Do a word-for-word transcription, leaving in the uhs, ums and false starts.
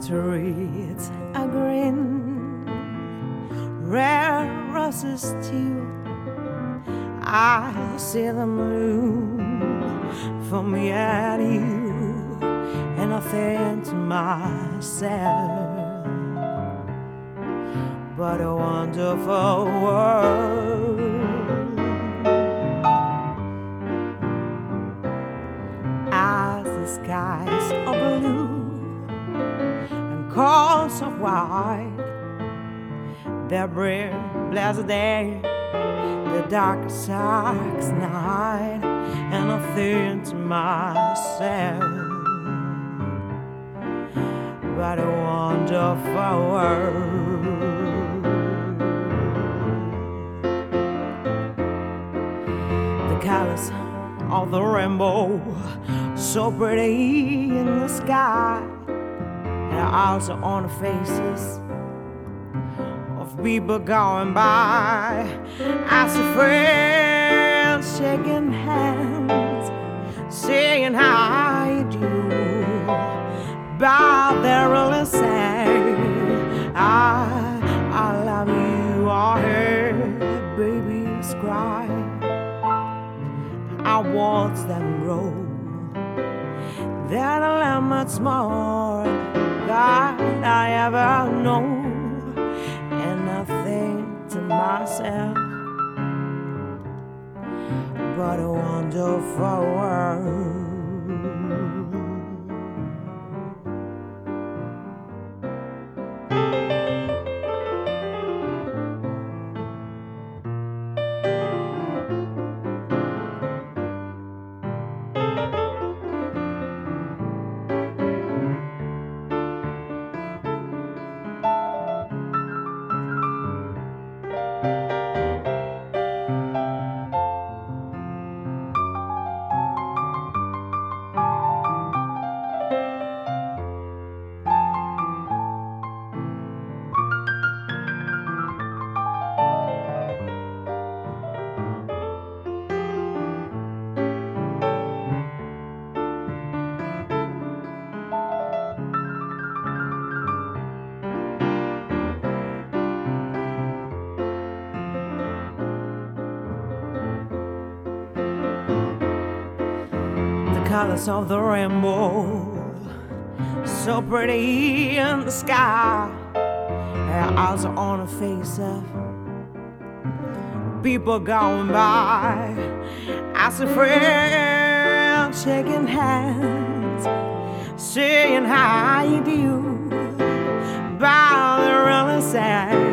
streets are green, red roses too. I see them bloom for me and you, and I think to myself, what a wonderful world. As the skies are blue and clouds of white, the bright blessed day, the dark dark night, and I think to myself, what a wonderful world. The colors of the rainbow, so pretty in the sky, and also on the faces of people going by. I see friends shaking hands, saying how you do, but they really say, I, I love you. I hear babies cry, I watch them grow, that I learn much more than I ever know. And I think to myself, what a wonderful world. Colors of the rainbow, so pretty in the sky, and also on the face of people going by. I see friends shaking hands, saying how you do, but they really say,